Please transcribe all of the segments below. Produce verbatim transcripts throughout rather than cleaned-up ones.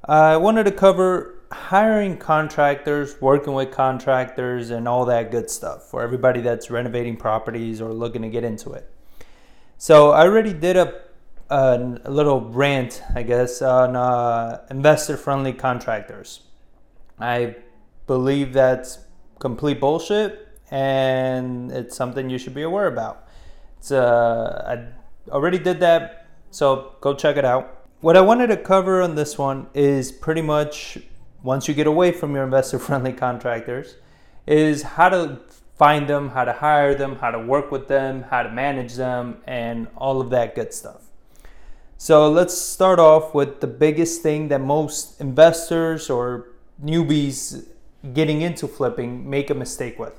I wanted to cover hiring contractors, working with contractors, and all that good stuff for everybody that's renovating properties or looking to get into it. So I already did a, a, a little rant, I guess, on uh, investor-friendly contractors. I believe that's complete bullshit, and it's something you should be aware about. It's uh, I already did that, so go check it out. What I wanted to cover on this one is pretty much, once you get away from your investor-friendly contractors, is how to find them, how to hire them, how to work with them, how to manage them, and all of that good stuff. So let's start off with the biggest thing that most investors or newbies getting into flipping make a mistake with.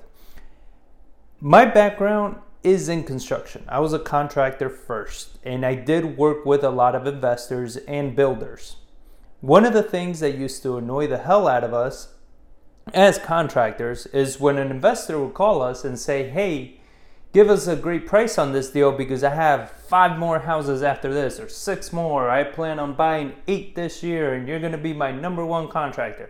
My background is in construction. I was a contractor first, and I did work with a lot of investors and builders. One of the things that used to annoy the hell out of us as contractors is when an investor would call us and say, hey, give us a great price on this deal because I have five more houses after this or six more. I plan on buying eight this year and you're going to be my number one contractor.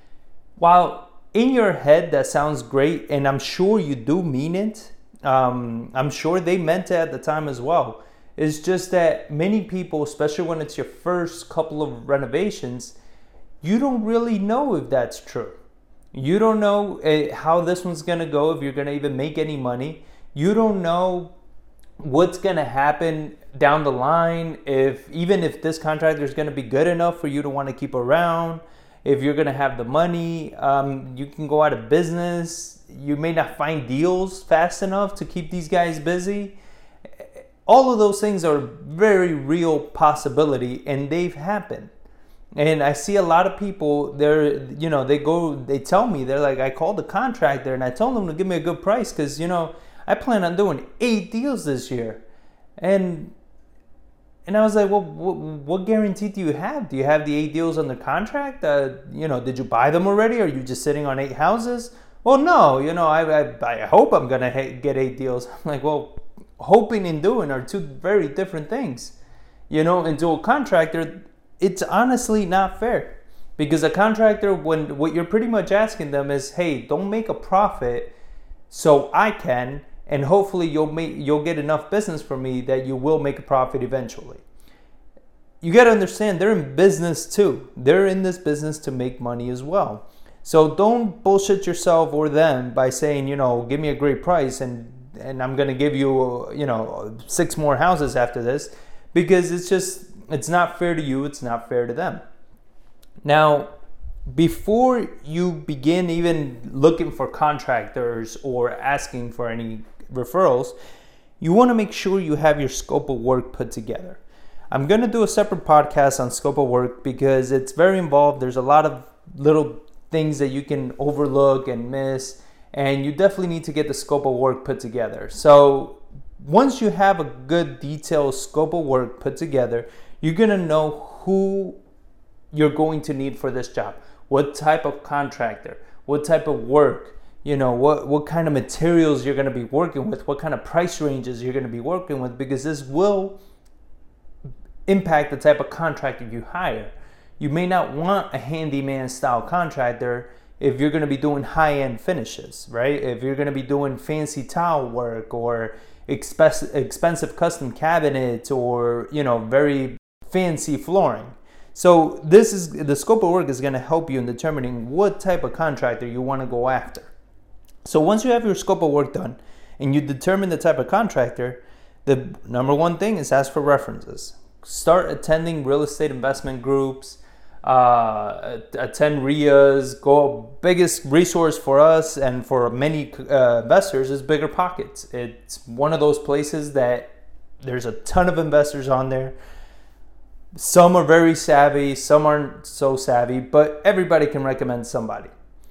While in your head that sounds great, and I'm sure you do mean it, Um, I'm sure they meant it at the time as well. It's just that many people, especially when it's your first couple of renovations, you don't really know if that's true. You don't know uh, how this one's going to go, if you're going to even make any money. You don't know what's going to happen down the line, if even if this contractor is going to be good enough for you to want to keep around, if you're going to have the money. Um, you can go out of business. You may not find deals fast enough to keep these guys busy. All of those things are very real possibility, and they've happened. And I see a lot of people, they're, you know, they go, they tell me, they're like, I called the contractor and I told them to give me a good price because, you know, I plan on doing eight deals this year. And And I was like, well, what, what guarantee do you have? Do you have the eight deals under contract? Uh, you know, did you buy them already? Are you just sitting on eight houses? Well, no, you know, I I, I hope I'm going to ha- get eight deals. I'm like, well, hoping and doing are two very different things. You know, and to a contractor, it's honestly not fair. Because a contractor, when what you're pretty much asking them is, hey, don't make a profit so I can, and hopefully you'll make you'll get enough business from me that you will make a profit eventually. You got to understand, they're in business too. They're in this business to make money as well. So don't bullshit yourself or them by saying, you know, give me a great price and and I'm going to give you, you know, six more houses after this, because it's just, it's not fair to you. It's not fair to them. Now, before you begin even looking for contractors or asking for any referrals, you want to make sure you have your scope of work put together. I'm going to do a separate podcast on scope of work because it's very involved. There's a lot of little things that you can overlook and miss, and you definitely need to get the scope of work put together. So once you have a good detailed scope of work put together, you're going to know who you're going to need for this job, what type of contractor, what type of work, you know, what, what kind of materials you're going to be working with, what kind of price ranges you're going to be working with, because this will impact the type of contractor you hire. You may not want a handyman style contractor if you're going to be doing high-end finishes, right? If you're going to be doing fancy tile work or expensive, expensive custom cabinets or, you know, very fancy flooring. So this is, the scope of work is going to help you in determining what type of contractor you want to go after. So once you have your scope of work done and you determine the type of contractor, the number one thing is ask for references. Start attending real estate investment groups, uh, attend R I As. Go, biggest resource for us and for many uh, investors is BiggerPockets. It's one of those places that there's a ton of investors on there. Some are very savvy, some aren't so savvy, but everybody can recommend somebody.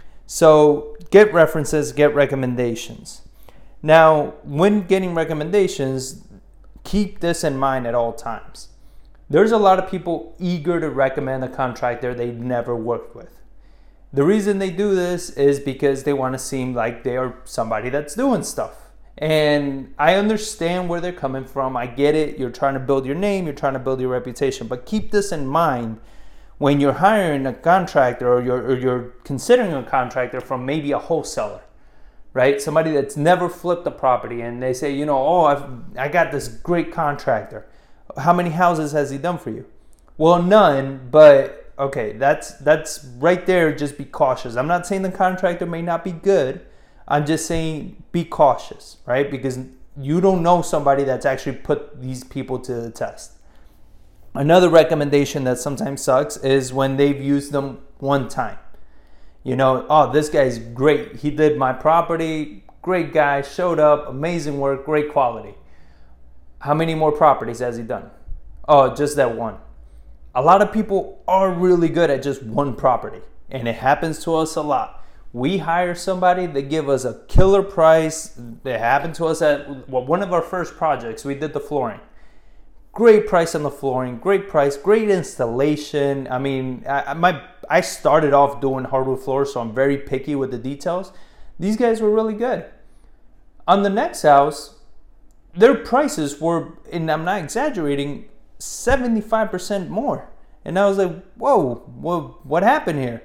So get references, get recommendations. Now, when getting recommendations, keep this in mind at all times. There's a lot of people eager to recommend a contractor they've never worked with. The reason they do this is because they want to seem like they are somebody that's doing stuff. And I understand where they're coming from. I get it. You're trying to build your name. You're trying to build your reputation. But keep this in mind when you're hiring a contractor or you're, or you're considering a contractor from maybe a wholesaler, right? Somebody that's never flipped a property, and they say, you know, oh, I've, I got this great contractor. How many houses has he done for you? Well, none, but okay, that's that's right there. Just be cautious. I'm not saying the contractor may not be good. I'm just saying be cautious, right? Because you don't know somebody that's actually put these people to the test. Another recommendation that sometimes sucks is when they've used them one time. You know, oh, this guy's great. He did my property. Great guy, showed up, amazing work, great quality. How many more properties has he done? Oh, just that one. A lot of people are really good at just one property, and it happens to us a lot. We hire somebody, they give us a killer price. It happened to us at well, one of our first projects. We did the flooring. Great price on the flooring, great price, great installation. I mean, I, my, I started off doing hardwood floors, so I'm very picky with the details. These guys were really good. On the next house, their prices were, and I'm not exaggerating, seventy-five percent more. And I was like, whoa, well, what happened here?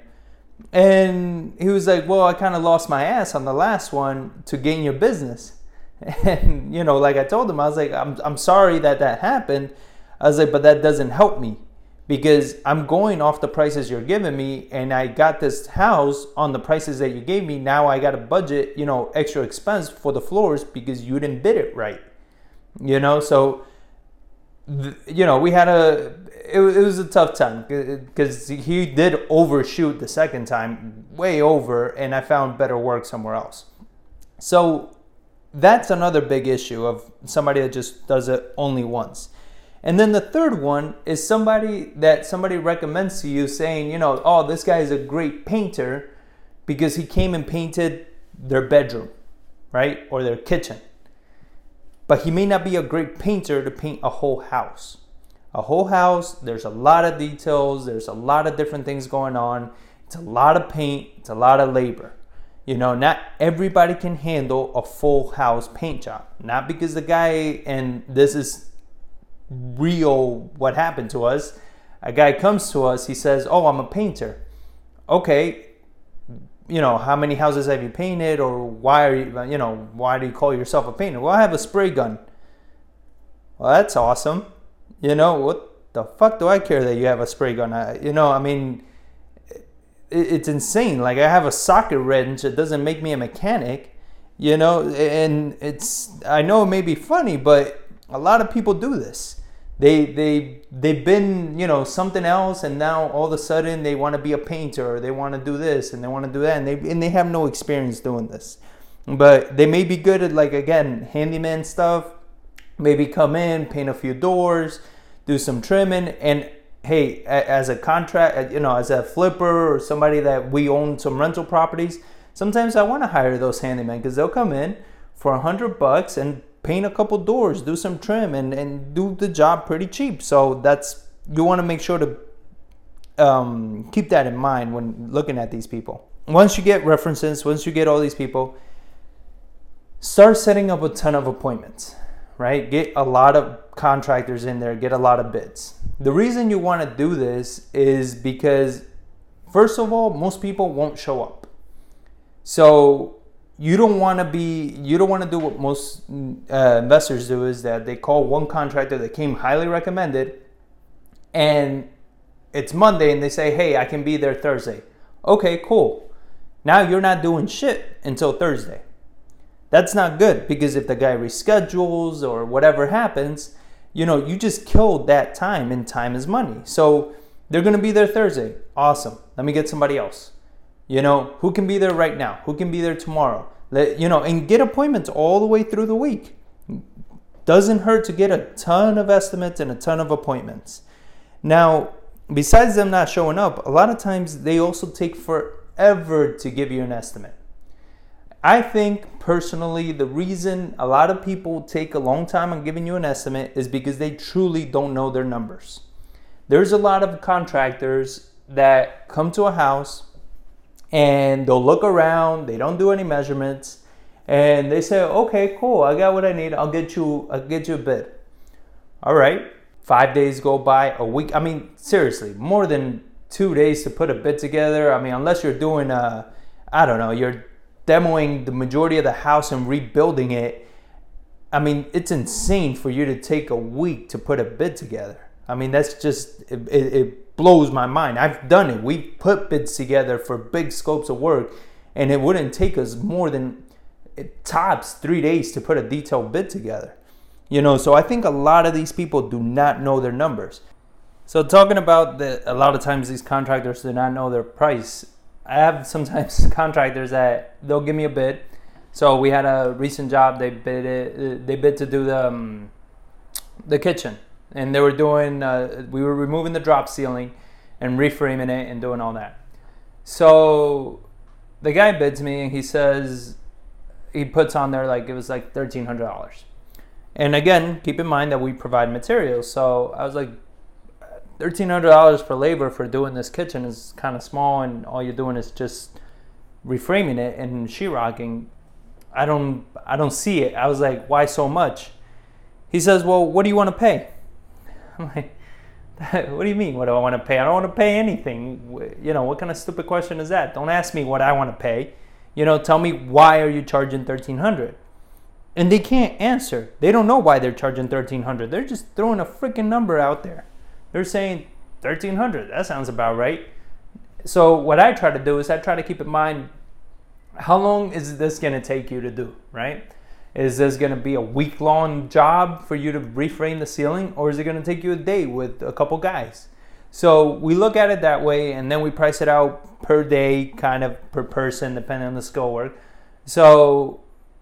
And he was like, well, I kind of lost my ass on the last one to gain your business. And, you know, like I told him, I was like, I'm, I'm sorry that that happened. I was like, but that doesn't help me because I'm going off the prices you're giving me, and I got this house on the prices that you gave me. Now I got to budget, you know, extra expense for the floors because you didn't bid it right. You know, so, th- you know, we had a, it, it was a tough time because he did overshoot the second time, way over, and I found better work somewhere else. So that's another big issue of somebody that just does it only once. And then the third one is somebody that somebody recommends to you saying, you know, oh, this guy is a great painter because he came and painted their bedroom, right? Or their kitchen. But he may not be a great painter to paint a whole house. A whole house, there's a lot of details, there's a lot of different things going on. It's a lot of paint, it's a lot of labor. You know, not everybody can handle a full house paint job. Not because the guy, and this is real what happened to us, a guy comes to us, he says, oh, I'm a painter. Okay, you know, how many houses have you painted, or why are you, you know, why do you call yourself a painter? Well, I have a spray gun. Well, that's awesome. You know, what the fuck do I care that you have a spray gun? I, you know, I mean, it's insane. Like, I have a socket wrench. It doesn't make me a mechanic, you know, and it's, I know it may be funny, but a lot of people do this. They, they, they've been, you know, something else, and now all of a sudden they want to be a painter, or they want to do this and they want to do that, and they, and they have no experience doing this. But they may be good at, like, again, handyman stuff, maybe come in, paint a few doors, do some trimming, and hey, as a contract, you know, as a flipper or somebody that we own some rental properties, sometimes I want to hire those handymen because they'll come in for a hundred bucks and paint a couple doors, do some trim, and, and do the job pretty cheap. So that's, you want to make sure to um, keep that in mind when looking at these people. Once you get references, once you get all these people, start setting up a ton of appointments, right? Get a lot of contractors in there, get a lot of bids. The reason you want to do this is because, first of all, most people won't show up. So you don't want to be, you don't want to do what most uh, investors do, is that they call one contractor that came highly recommended, and it's Monday and they say, hey, I can be there Thursday. Okay, cool. Now you're not doing shit until Thursday. That's not good, because if the guy reschedules or whatever happens, you know, you just killed that time, and time is money. So they're going to be there Thursday. Awesome. Let me get somebody else. You know, who can be there right now? Who can be there tomorrow? Let, you know, and get appointments all the way through the week. Doesn't hurt to get a ton of estimates and a ton of appointments. Now, besides them not showing up, a lot of times they also take forever to give you an estimate. I think personally the reason a lot of people take a long time on giving you an estimate is because they truly don't know their numbers. There's a lot of contractors that come to a house and they'll look around, they don't do any measurements, and they say, okay, cool, I got what I need, I'll get you, I'll get you a bid. All right, five days go by, a week, I mean, seriously, more than two days to put a bid together. I mean, unless you're doing a, I don't know, you're demoing the majority of the house and rebuilding it. I mean, it's insane for you to take a week to put a bid together. I mean, that's just, it, it, it blows my mind. I've done it. We put bids together for big scopes of work, and it wouldn't take us more than, it tops three days to put a detailed bid together. You know, so I think a lot of these people do not know their numbers. So talking about the, a lot of times these contractors do not know their price. I have sometimes contractors that they'll give me a bid. So we had a recent job. They bid it, they bid to do the um, the kitchen, and they were doing. Uh, we were removing the drop ceiling and reframing it and doing all that. So the guy bids me, and he says he puts on there like it was like thirteen hundred dollars. And again, keep in mind that we provide materials. So I was like, thirteen hundred dollars for labor for doing this kitchen is kind of small, and all you're doing is just reframing it and sheetrocking. I don't I don't see it. I was like, why so much? He says, well, what do you want to pay? I'm like, what do you mean, what do I want to pay? I don't want to pay anything. You know, what kind of stupid question is that? Don't ask me what I want to pay. You know, tell me, why are you charging thirteen hundred dollars? And they can't answer. They don't know why they're charging thirteen hundred dollars. They're just throwing a freaking number out there. They're saying thirteen hundred dollars. That sounds about right. So what I try to do is I try to keep in mind, how long is this going to take you to do, right? Is this going to be a week-long job for you to reframe the ceiling, or is it going to take you a day with a couple guys? So we look at it that way, and then we price it out per day, kind of per person, depending on the skill work. So,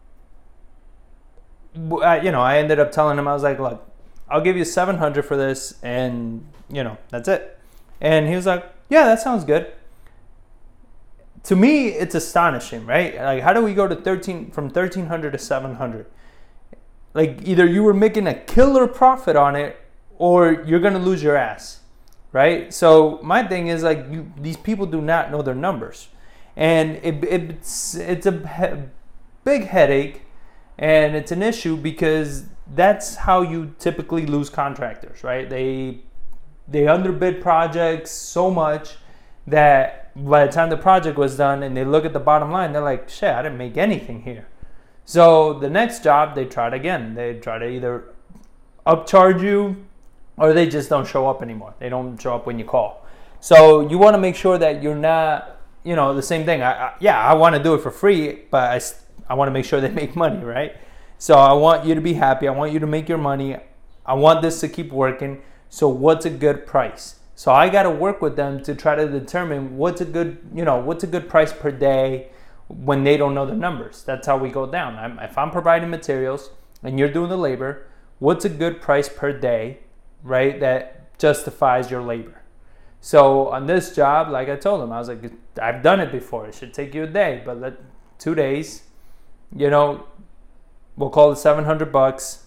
uh, you know, I ended up telling him, I was like, look, I'll give you seven hundred dollars for this, and, you know, that's it. And he was like, yeah, that sounds good. To me, it's astonishing, right? Like, how do we go to thirteen from thirteen hundred to seven hundred? Like, either you were making a killer profit on it, or you're gonna lose your ass, right? So my thing is, like, you, these people do not know their numbers, and it, it's it's a he- big headache, and it's an issue because that's how you typically lose contractors, right? They they underbid projects so much that by the time the project was done and they look at the bottom line, they're like, shit, I didn't make anything here. So the next job, they try it again. They try to either upcharge you, or they just don't show up anymore. They don't show up when you call. So you want to make sure that you're not, you know, the same thing. I, I, yeah, I want to do it for free, but I, I want to make sure they make money, right? So I want you to be happy. I want you to make your money. I want this to keep working. So what's a good price? So I got to work with them to try to determine what's a good, you know, what's a good price per day when they don't know the numbers. That's how we go down. I'm, if I'm providing materials and you're doing the labor, what's a good price per day, right, that justifies your labor? So on this job, like I told them, I was like, I've done it before. It should take you a day, but let, two days, you know, we'll call it seven hundred bucks.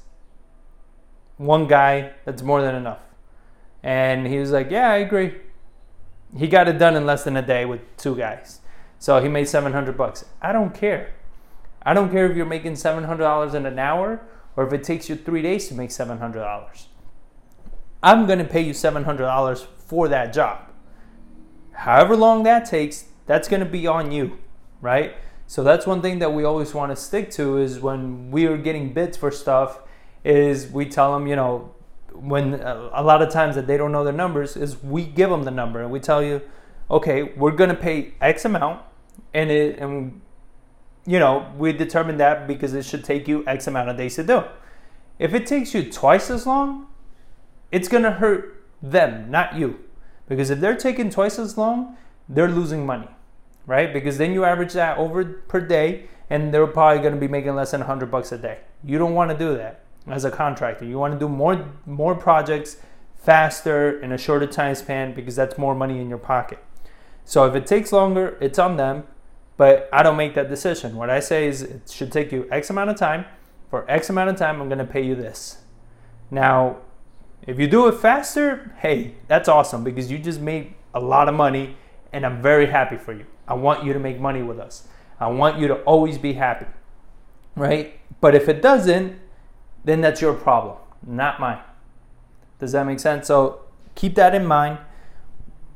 One guy, that's more than enough. And he was like, yeah, I agree. He got it done in less than a day with two guys. So he made seven hundred bucks. I don't care. I don't care if you're making seven hundred dollars in an hour or if it takes you three days to make seven hundred dollars. I'm going to pay you seven hundred dollars for that job. However long that takes, that's going to be on you, right? So that's one thing that we always want to stick to is when we are getting bids for stuff is we tell them, you know, when a lot of times that they don't know their numbers is we give them the number and we tell you, okay, we're going to pay X amount and it, and you know, we determine that because it should take you X amount of days to do. If it takes you twice as long, it's going to hurt them, not you. Because if they're taking twice as long, they're losing money, right? Because then you average that over per day and they're probably going to be making less than one hundred bucks a day. You don't want to do that. As a contractor, you want to do more more projects faster in a shorter time span because that's more money in your pocket. So if it takes longer, it's on them, but I don't make that decision. What I say is it should take you X amount of time. For X amount of time, I'm going to pay you this. Now, if you do it faster, hey, that's awesome because you just made a lot of money and I'm very happy for you. I want you to make money with us. I want you to always be happy, right? But if it doesn't, then that's your problem, not mine. Does that make sense? So keep that in mind.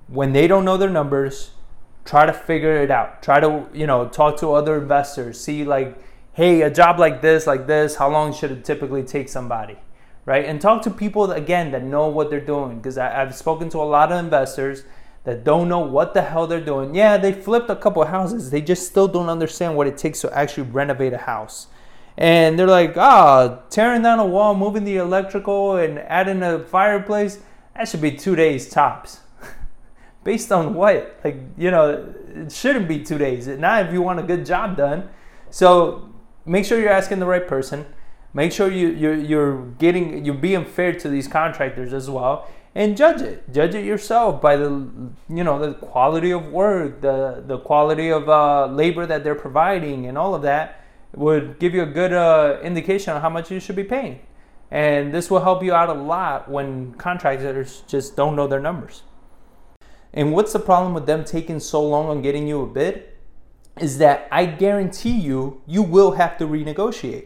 when they don't know their numbers, try to figure it out. Try to, you know, talk to other investors. See like, hey, a job like this, like this, how long should it typically take somebody, right? And talk to people, again, that know what they're doing. Because I've spoken to a lot of investors that don't know what the hell they're doing. Yeah, they flipped a couple of houses. They just still don't understand what it takes to actually renovate a house. And they're like, ah, oh, tearing down a wall, moving the electrical, and adding a fireplace, that should be two days tops. Based on what? Like, you know, it shouldn't be two days. Not if you want a good job done. So make sure you're asking the right person. Make sure you, you're, you're getting, you're being fair to these contractors as well. And judge it. Judge it yourself by the, you know, the quality of work, the, the quality of uh, labor that they're providing, and all of that would give you a good uh, indication on how much you should be paying. And this will help you out a lot when contractors just don't know their numbers. And what's the problem with them taking so long on getting you a bid? Is that I guarantee you, you will have to renegotiate.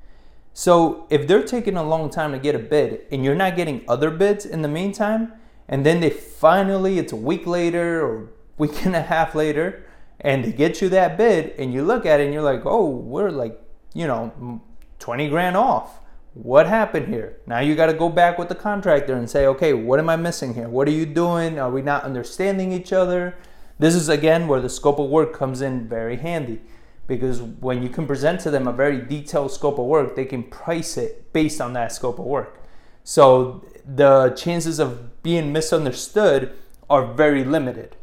So if they're taking a long time to get a bid and you're not getting other bids in the meantime, and then they finally, it's a week later or week and a half later, and they get you that bid and you look at it and you're like, oh, we're like, you know, twenty grand off. What happened here? Now you got to go back with the contractor and say, okay, what am I missing here? What are you doing? Are we not understanding each other? This is, again, where the scope of work comes in very handy. Because when you can present to them a very detailed scope of work, they can price it based on that scope of work. So the chances of being misunderstood are very limited.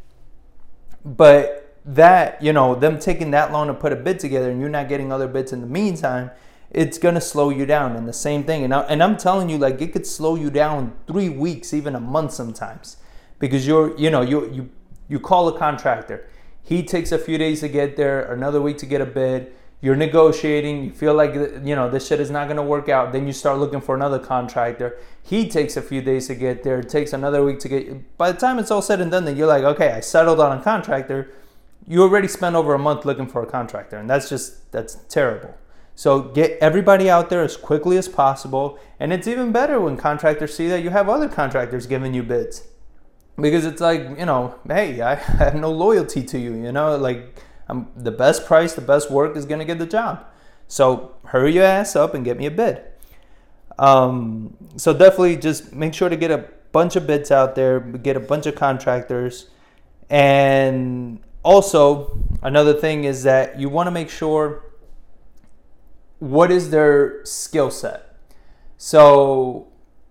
But that, you know, them taking that long to put a bid together and you're not getting other bids in the meantime, it's going to slow you down. And the same thing. And, I, and I'm telling you, like, it could slow you down three weeks, even a month sometimes. Because you're, you know, you you you call a contractor. He takes a few days to get there, another week to get a bid. You're negotiating. You feel like, you know, this shit is not going to work out. Then you start looking for another contractor. He takes a few days to get there. It takes another week to get. By the time it's all said and done, then you're like, okay, I settled on a contractor. You already spent over a month looking for a contractor. And that's just, that's terrible. So get everybody out there as quickly as possible. And it's even better when contractors see that you have other contractors giving you bids. Because it's like, you know, hey, I have no loyalty to you, you know, like I'm, the best price, the best work is going to get the job. So hurry your ass up and get me a bid. Um, so definitely just make sure to get a bunch of bids out there, get a bunch of contractors. And also another thing is that you want to make sure what is their skill set. So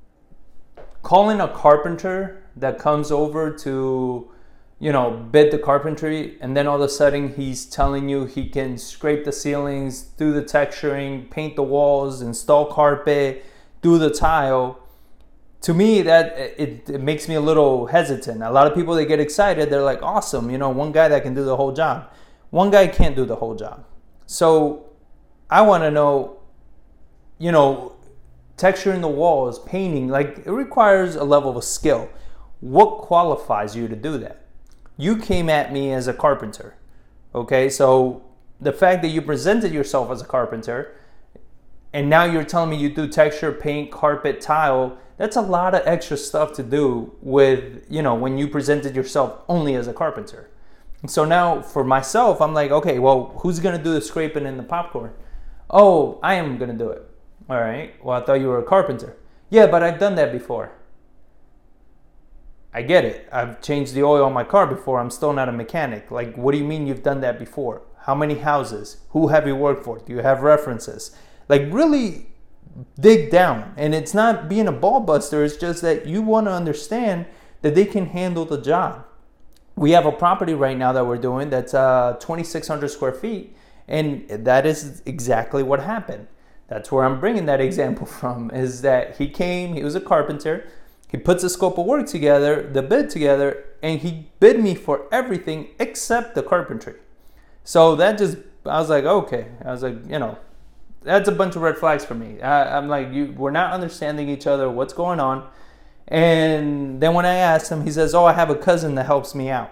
calling a carpenter that comes over to, you know, bid the carpentry, and then all of a sudden he's telling you he can scrape the ceilings, do the texturing, paint the walls, install carpet, do the tile. To me, that it, it makes me a little hesitant. A lot of people, they get excited. They're like, awesome, you know, one guy that can do the whole job. One guy can't do the whole job. So I want to know, you know, texturing the walls, painting, like it requires a level of skill. What qualifies you to do that? You came at me as a carpenter, okay? So the fact that you presented yourself as a carpenter and now you're telling me you do texture, paint, carpet, tile, that's a lot of extra stuff to do with, you know, when you presented yourself only as a carpenter. So now for myself, I'm like, okay, well, who's gonna do the scraping and the popcorn? Oh, I am gonna do it. All right, well, I thought you were a carpenter. Yeah, but I've done that before. I get it. I've changed the oil on my car before. I'm still not a mechanic. Like, what do you mean you've done that before? How many houses? Who have you worked for? Do you have references? Like, really dig down. And it's not being a ball buster. It's just that you want to understand that they can handle the job. We have a property right now that we're doing that's uh, twenty-six hundred square feet. And that is exactly what happened. That's where I'm bringing that example from, is that he came, he was a carpenter. He puts the scope of work together, the bid together, and he bid me for everything except the carpentry. So that just, I was like, okay. I was like, you know, that's a bunch of red flags for me. I, I'm like, you, we're not understanding each other. What's going on? And then when I asked him, he says, oh, I have a cousin that helps me out.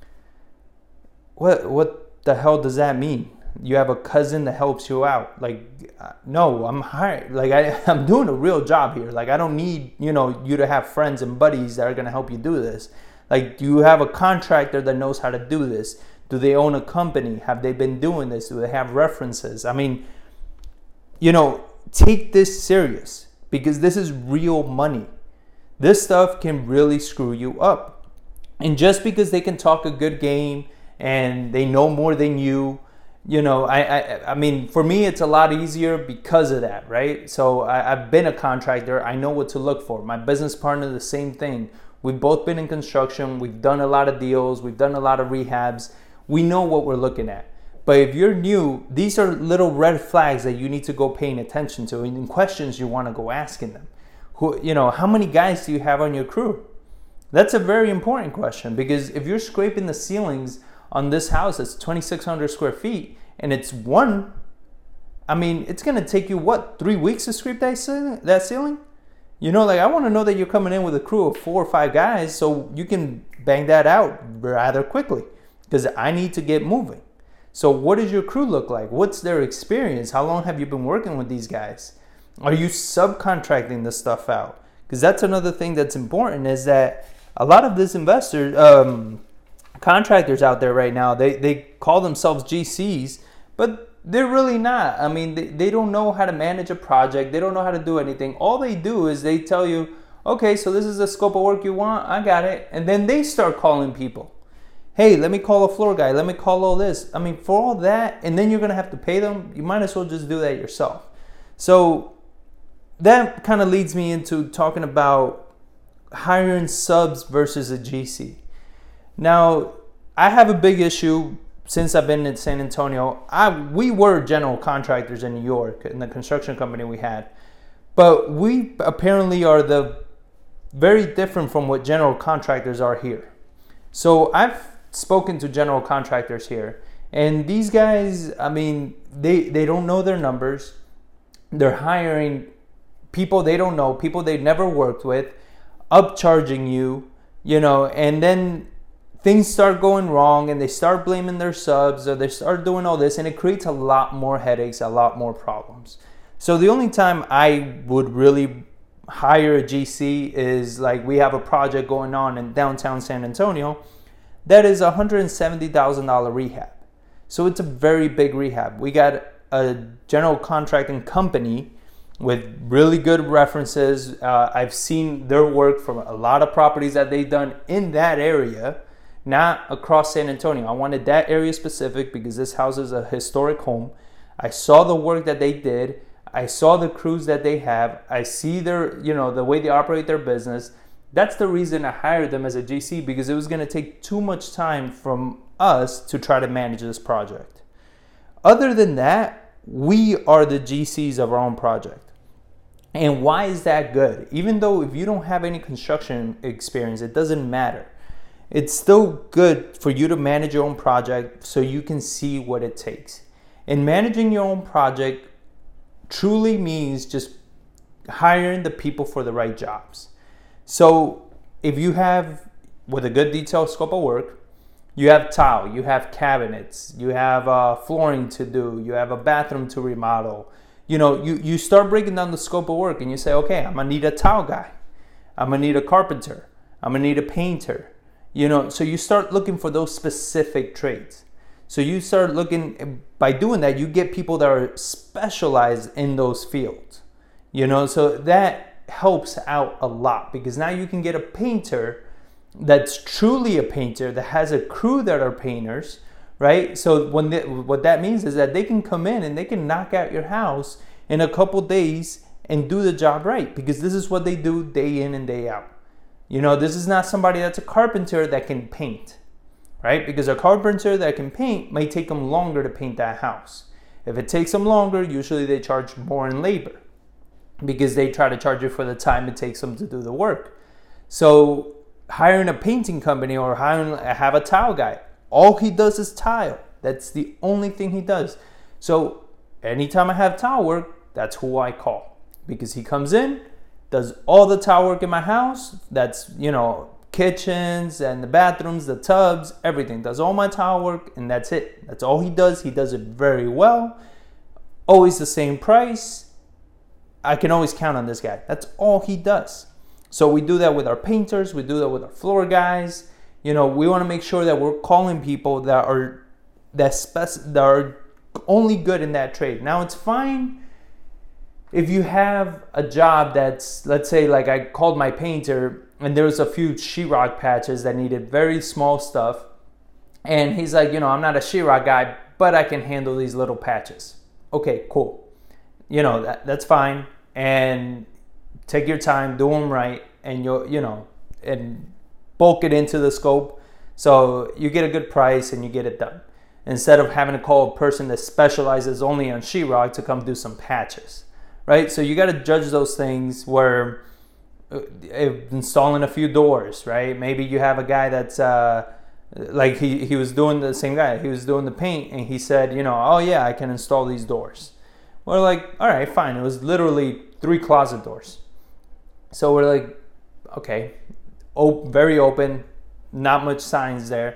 What, what the hell does that mean? You have a cousin that helps you out? Like, no, I'm hired. Like, I, I'm doing a real job here. Like, I don't need, you know, you to have friends and buddies that are going to help you do this. Like, do you have a contractor that knows how to do this? Do they own a company? Have they been doing this? Do they have references? I mean, you know, take this serious, because this is real money. This stuff can really screw you up. And just because they can talk a good game and they know more than you, you know, I, I, I mean, for me, it's a lot easier because of that, right? So I, I've been a contractor. I know what to look for. My business partner, the same thing. We've both been in construction. We've done a lot of deals. We've done a lot of rehabs. We know what we're looking at. But if you're new, these are little red flags that you need to go paying attention to, and questions you want to go asking them. Who, you know, how many guys do you have on your crew? That's a very important question, because if you're scraping the ceilings on this house that's twenty-six hundred square feet and it's one, I mean, it's going to take you, what, three weeks to scrape that ceiling? That ceiling? You know, like, I want to know that you're coming in with a crew of four or five guys so you can bang that out rather quickly, because I need to get moving. So what does your crew look like? What's their experience? How long have you been working with these guys? Are you subcontracting this stuff out? Because that's another thing that's important, is that a lot of these investors, um, contractors out there right now, they, they call themselves G Cs, but they're really not. I mean, they, they don't know how to manage a project. They don't know how to do anything. All they do is they tell you, okay, so this is the scope of work you want. I got it. And then they start calling people. Hey, let me call a floor guy. Let me call all this. I mean, for all that, and then you're going to have to pay them. You might as well just do that yourself. So that kind of leads me into talking about hiring subs versus a G C. Now, I have a big issue since I've been in San Antonio. I, we were general contractors in New York in the construction company we had. But we apparently are the very different from what general contractors are here. So I've spoken to general contractors here, and these guys, I mean, they they don't know their numbers. They're hiring people they don't know, people they've never worked with, upcharging you, you know, and then things start going wrong and they start blaming their subs, or they start doing all this, and it creates a lot more headaches, a lot more problems. So the only time I would really hire a G C is like, we have a project going on in downtown San Antonio that is a one hundred seventy thousand dollars rehab. So it's a very big rehab. We got a general contracting company with really good references. Uh, I've seen their work from a lot of properties that they've done in that area, not across San Antonio. I wanted that area specific because this house is a historic home. I saw the work that they did. I saw the crews that they have. I see their, you know, the way they operate their business. That's the reason I hired them as a G C, because it was going to take too much time from us to try to manage this project. Other than that, we are the G Cs of our own project. And why is that good? Even though if you don't have any construction experience, it doesn't matter. It's still good for you to manage your own project so you can see what it takes. And managing your own project truly means just hiring the people for the right jobs. So if you have, with a good detailed scope of work, you have tile, you have cabinets, you have uh, flooring to do, you have a bathroom to remodel, you know, you, you start breaking down the scope of work and you say, okay, I'm gonna need a tile guy, I'm gonna need a carpenter, I'm gonna need a painter, you know, so you start looking for those specific trades. So you start looking, by doing that, you get people that are specialized in those fields, you know, so that helps out a lot, because now you can get a painter that's truly a painter, that has a crew that are painters, right? So when they, what that means is that they can come in and they can knock out your house in a couple days and do the job right, because this is what they do day in and day out. You know, this is not somebody that's a carpenter that can paint, right? Because a carpenter that can paint may take them longer to paint that house. If it takes them longer, usually they charge more in labor, because they try to charge you for the time it takes them to do the work. So hiring a painting company or hiring, have a tile guy, all he does is tile. That's the only thing he does. So anytime I have tile work, that's who I call, because he comes in, does all the tile work in my house. That's, you know, kitchens and the bathrooms, the tubs, everything. Does all my tile work, and that's it. That's all he does. He does it very well. Always the same price. I can always count on this guy. That's all he does. So we do that with our painters. We do that with our floor guys. You know, we want to make sure that we're calling people that are that spec that are only good in that trade. Now, it's fine if you have a job that's, let's say, like I called my painter and there was a few sheetrock patches that needed very small stuff. And he's like, you know, I'm not a sheetrock guy, but I can handle these little patches. Okay, cool. You know, that, that's fine. And take your time, do them right, and you'll, you know, and bulk it into the scope so you get a good price and you get it done. Instead of having to call a person that specializes only on sheetrock to come do some patches, right? So you got to judge those things where uh, installing a few doors, right? Maybe you have a guy that's uh, like he, he was doing the same guy. He was doing the paint and he said, you know, oh yeah, I can install these doors. We're like, all right, fine. It was literally three closet doors. So we're like, okay, op- very open, not much signs there.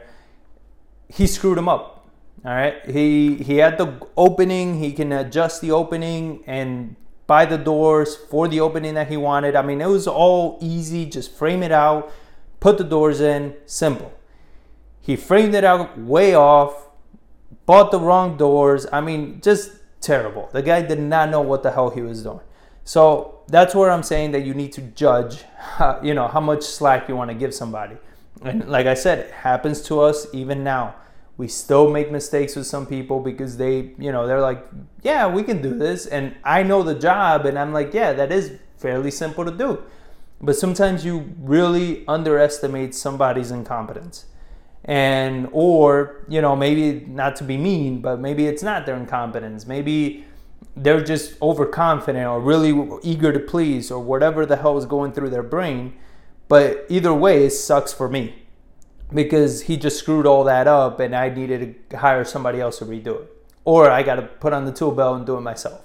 He screwed them up. All right, he he had the opening, he can adjust the opening and buy the doors for the opening that he wanted. I mean, it was all easy, just frame it out, put the doors in, simple. He framed it out way off, bought the wrong doors. I mean, just terrible. The guy did not know what the hell he was doing. So that's where I'm saying that you need to judge, how, you know, how much slack you want to give somebody. And like I said, it happens to us even now. We still make mistakes with some people because they, you know, they're like, yeah, we can do this. And I know the job. And I'm like, yeah, that is fairly simple to do. But sometimes you really underestimate somebody's incompetence. And, or, you know, maybe not to be mean, but maybe it's not their incompetence. Maybe they're just overconfident or really eager to please or whatever the hell is going through their brain. But either way, it sucks for me, because he just screwed all that up and I needed to hire somebody else to redo it. Or I got to put on the tool belt and do it myself.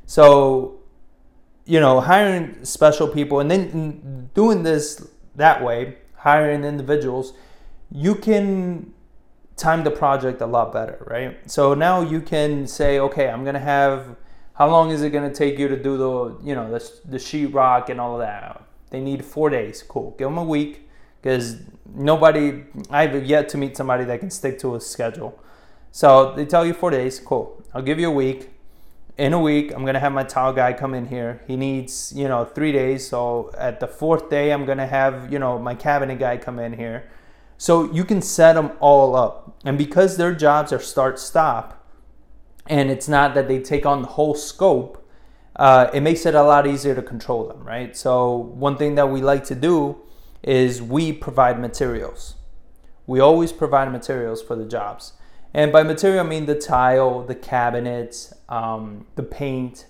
So, you know, hiring special people and then doing this that way, hiring individuals, you can time the project a lot better, right? So now you can say, okay, I'm going to have, how long is it going to take you to do the, you know, the, the sheetrock and all of that? They need four days. Cool. Give them a week. Because nobody, I've yet to meet somebody that can stick to a schedule. So they tell you four days, cool. I'll give you a week. In a week, I'm going to have my tile guy come in here. He needs, you know, three days. So at the fourth day, I'm going to have, you know, my cabinet guy come in here. So you can set them all up. And because their jobs are start-stop, and it's not that they take on the whole scope, uh, it makes it a lot easier to control them, right? So one thing that we like to do is we provide materials. We always provide materials for the jobs. And by material, I mean the tile, the cabinets, um, the paint,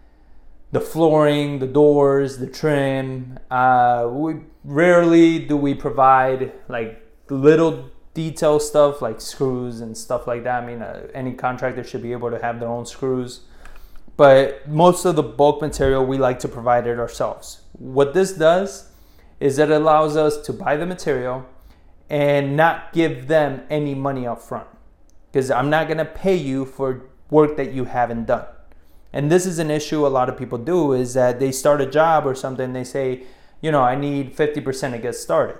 the flooring, the doors, the trim. Uh, we rarely do we provide like little detail stuff like screws and stuff like that. I mean, uh, any contractor should be able to have their own screws. But most of the bulk material, we like to provide it ourselves. What this does is that it allows us to buy the material and not give them any money up front. Because I'm not going to pay you for work that you haven't done. And this is an issue a lot of people do, is that they start a job or something, they say, you know, I need fifty percent to get started.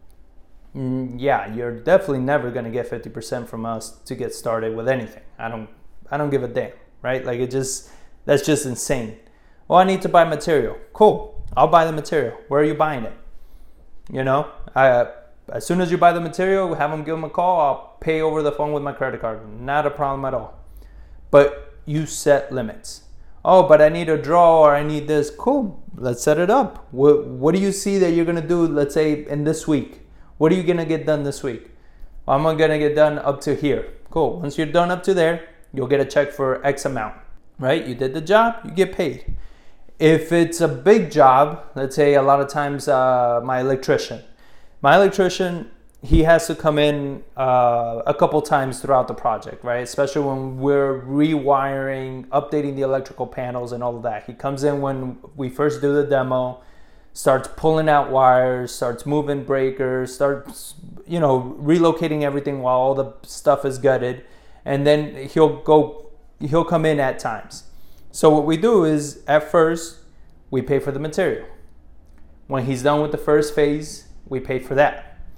Mm, yeah, you're definitely never going to get fifty percent from us to get started with anything. I don't I don't give a damn, right? Like it just, that's just insane. Well, I need to buy material. Cool. I'll buy the material. Where are you buying it? You know, I, as soon as you buy the material, have them give them a call. I'll pay over the phone with my credit card. Not a problem at all. But you set limits. Oh, but I need a draw or I need this. Cool. Let's set it up. What, what do you see that you're going to do, let's say, in this week? What are you going to get done this week? Well, I'm going to get done up to here. Cool. Once you're done up to there, you'll get a check for X amount, right? You did the job, you get paid. If it's a big job, let's say a lot of times uh, my electrician, my electrician, he has to come in uh, a couple times throughout the project, right? Especially when we're rewiring, updating the electrical panels and all of that. He comes in when we first do the demo, starts pulling out wires, starts moving breakers, starts, you know, relocating everything while all the stuff is gutted. And then he'll go, he'll come in at times. So what we do is, at first, we pay for the material. When he's done with the first phase, we pay for that.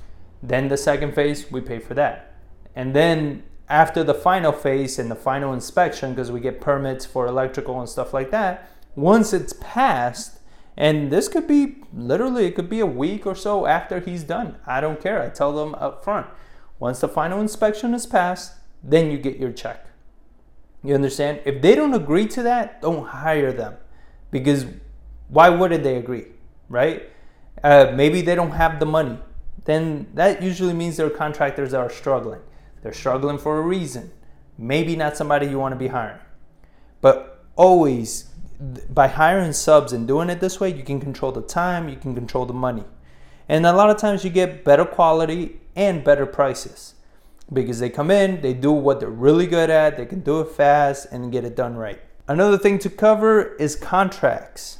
Then the second phase, we pay for that. And then after the final phase and the final inspection, because we get permits for electrical and stuff like that, once it's passed, and this could be literally, it could be a week or so after he's done. I don't care. I tell them up front. Once the final inspection is passed, then you get your check. You understand? If they don't agree to that, don't hire them. Because why wouldn't they agree, right? Uh, maybe they don't have the money. Then that usually means their contractors are struggling. They're struggling for a reason. Maybe not somebody you want to be hiring. But always, by hiring subs and doing it this way, you can control the time, you can control the money. And a lot of times you get better quality and better prices. Because they come in, they do what they're really good at, they can do it fast and get it done right. Another thing to cover is contracts.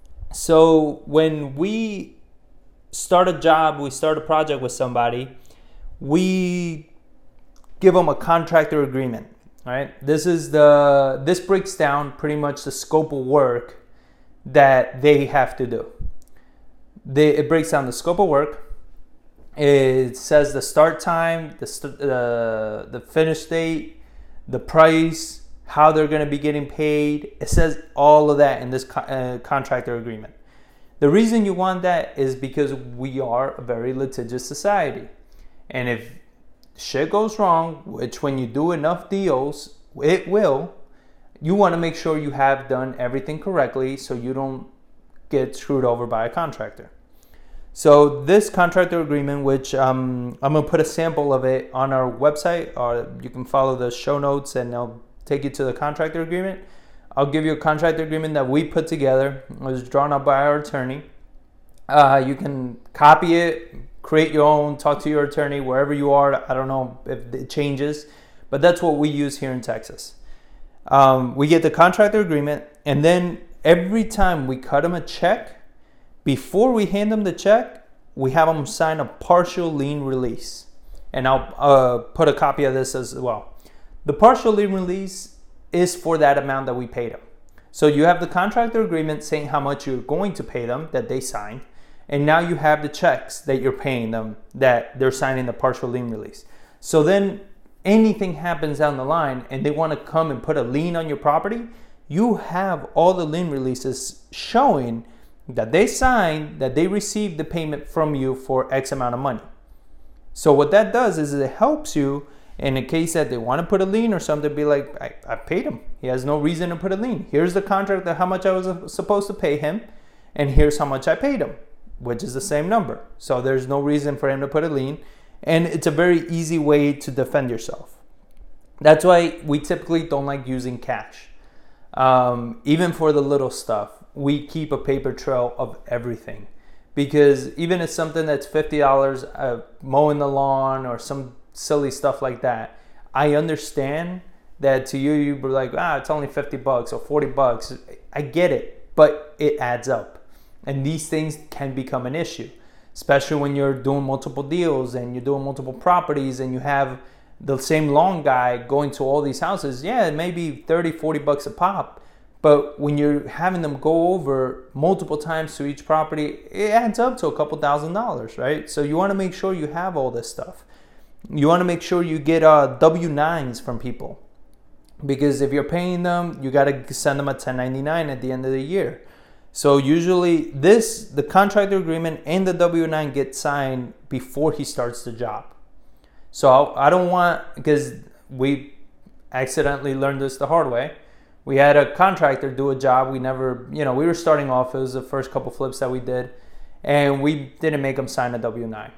So when we start a job, we start a project with somebody, we give them a contractor agreement. All right, this is the this breaks down pretty much the scope of work that they have to do. They, it breaks down the scope of work. It says the start time, the st- uh, the finish date, the price, how they're going to be getting paid. It says all of that in this co- uh, contractor agreement. The reason you want that is because we are a very litigious society. And if shit goes wrong, which when you do enough deals, it will, you want to make sure you have done everything correctly so you don't get screwed over by a contractor. So this contractor agreement, which um, I'm going to put a sample of it on our website, or you can follow the show notes and I'll take you to the contractor agreement. I'll give you a contractor agreement that we put together. It was drawn up by our attorney. Uh, you can copy it, create your own, talk to your attorney wherever you are. I don't know if it changes, but that's what we use here in Texas. Um, we get the contractor agreement, and then every time we cut them a check, before we hand them the check, we have them sign a partial lien release. And I'll uh, put a copy of this as well. The partial lien release is for that amount that we paid them. So you have the contractor agreement saying how much you're going to pay them that they signed. And now you have the checks that you're paying them that they're signing the partial lien release. So then anything happens down the line and they want to come and put a lien on your property, you have all the lien releases showing that they signed, that they received the payment from you for X amount of money. So what that does is it helps you in a case that they want to put a lien or something, be like, I, I paid him. He has no reason to put a lien. Here's the contract of how much I was supposed to pay him, and here's how much I paid him, which is the same number. So there's no reason for him to put a lien, and it's a very easy way to defend yourself. That's why we typically don't like using cash. Um, even for the little stuff, we keep a paper trail of everything. Because even if something that's fifty dollars uh, mowing the lawn or some silly stuff like that, I understand that to you, you'd be like, ah, it's only fifty bucks or forty bucks. I get it, but it adds up. And these things can become an issue, especially when you're doing multiple deals and you're doing multiple properties and you have the same lawn guy going to all these houses. Yeah, it may be thirty, forty bucks a pop, but when you're having them go over multiple times to each property, it adds up to a couple thousand dollars, right? So you want to make sure you have all this stuff. You want to make sure you get uh, W nines from people, because if you're paying them, you got to send them a ten ninety-nine at the end of the year. So usually this, the contractor agreement and the W nine get signed before he starts the job. So I don't want, because we accidentally learned this the hard way. We had a contractor do a job. We never, you know, we were starting off. It was the first couple flips that we did, and we didn't make him sign a W nine.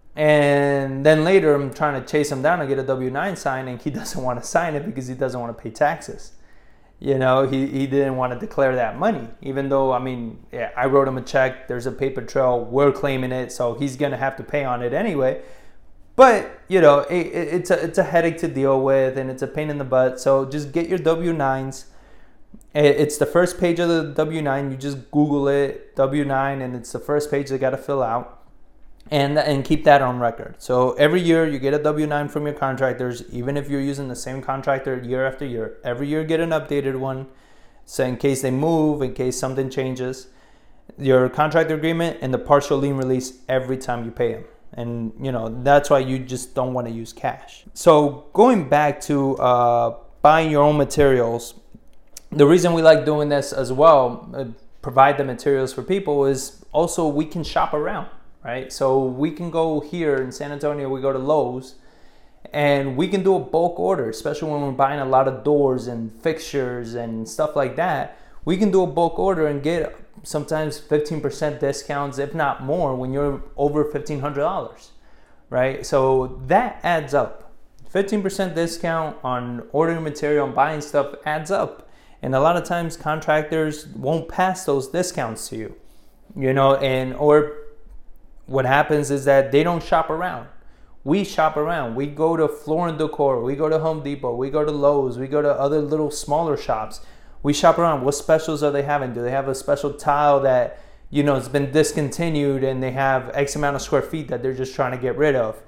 And then later I'm trying to chase him down to get a W nine signed, and he doesn't want to sign it because he doesn't want to pay taxes. You know, he, he didn't want to declare that money, even though, I mean, yeah, I wrote him a check. There's a paper trail. We're claiming it, so he's going to have to pay on it anyway. But, you know, it, it's a it's a headache to deal with, and it's a pain in the butt. So just get your W nines. It's the first page of the W nine. You just Google it, W nine, and it's the first page they got to fill out. And and keep that on record. So every year you get a W nine from your contractors, even if you're using the same contractor year after year. Every year get an updated one, so in case they move, in case something changes. Your contractor agreement and the partial lien release every time you pay them. And, you know, that's why you just don't want to use cash. So going back to uh, buying your own materials, the reason we like doing this as well, uh, provide the materials for people, is also we can shop around, right? So we can go here in San Antonio, we go to Lowe's, and we can do a bulk order, especially when we're buying a lot of doors and fixtures and stuff like that. We can do a bulk order and get sometimes fifteen percent discounts, if not more, when you're over fifteen hundred dollars, right? So that adds up. fifteen percent discount on ordering material and buying stuff adds up. And a lot of times contractors won't pass those discounts to you, you know, and or what happens is that they don't shop around. We shop around. We go to Floor and Decor, we go to Home Depot, we go to Lowe's, we go to other little smaller shops. We shop around. What specials are they having? Do they have a special tile that, you know, it's been discontinued and they have X amount of square feet that they're just trying to get rid of?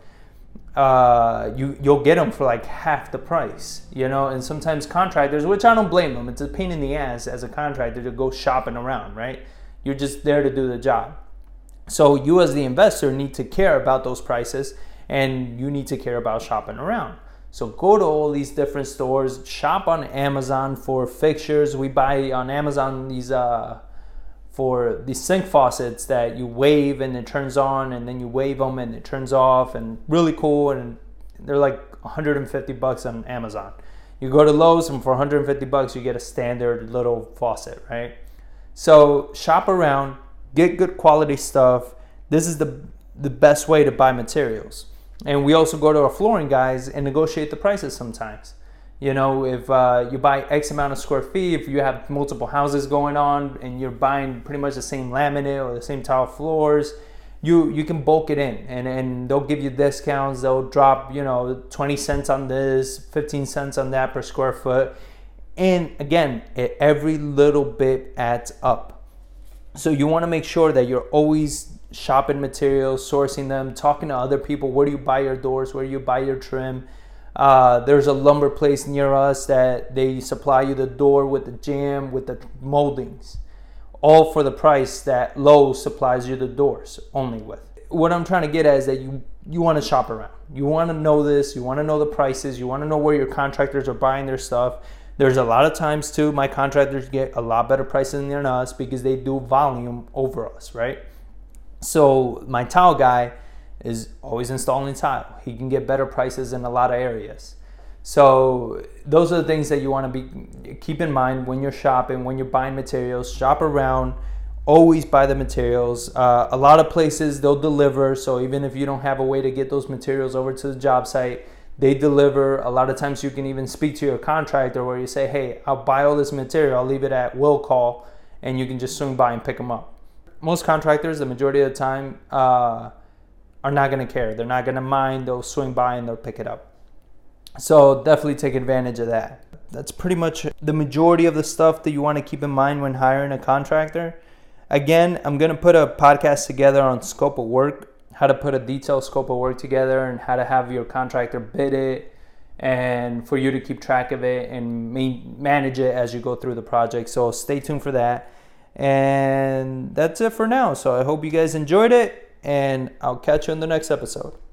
Uh, you, you'll get them for like half the price, you know, and sometimes contractors, which I don't blame them, it's a pain in the ass as a contractor to go shopping around, right? You're just there to do the job. So you as the investor need to care about those prices, and you need to care about shopping around. So go to all these different stores, shop on Amazon for fixtures. We buy on Amazon these uh, for these sink faucets that you wave and it turns on, and then you wave them and it turns off, and really cool. And they're like one hundred fifty bucks on Amazon. You go to Lowe's and for one hundred fifty bucks you get a standard little faucet, right? So shop around, get good quality stuff. This is the the best way to buy materials. And we also go to our flooring guys and negotiate the prices sometimes. You know, if uh, you buy X amount of square feet, if you have multiple houses going on and you're buying pretty much the same laminate or the same tile floors, you you can bulk it in, and, and they'll give you discounts. They'll drop, you know, twenty cents on this, fifteen cents on that per square foot. And again, it, every little bit adds up. So you want to make sure that you're always shopping materials, sourcing them, talking to other people. Where do you buy your doors? Where do you buy your trim? Uh, there's a lumber place near us that they supply you the door with the jamb, with the moldings, all for the price that Lowe's supplies you the doors only with. What I'm trying to get at is that you you want to shop around. You want to know this. You want to know the prices. You want to know where your contractors are buying their stuff. There's a lot of times too, my contractors get a lot better pricing than us because they do volume over us, right? So my tile guy is always installing tile. He can get better prices in a lot of areas. So those are the things that you want to be keep in mind when you're shopping, when you're buying materials. Shop around. Always buy the materials. Uh, a lot of places they'll deliver. So even if you don't have a way to get those materials over to the job site, they deliver. A lot of times you can even speak to your contractor where you say, hey, I'll buy all this material. I'll leave it at will call, and you can just swing by and pick them up. Most contractors, the majority of the time, uh, are not going to care. They're not going to mind. They'll swing by and they'll pick it up. So definitely take advantage of that. That's pretty much the majority of the stuff that you want to keep in mind when hiring a contractor. Again, I'm going to put a podcast together on scope of work, how to put a detailed scope of work together, and how to have your contractor bid it, and for you to keep track of it and manage it as you go through the project. So stay tuned for that. And that's it for now. So I hope you guys enjoyed it, and I'll catch you in the next episode.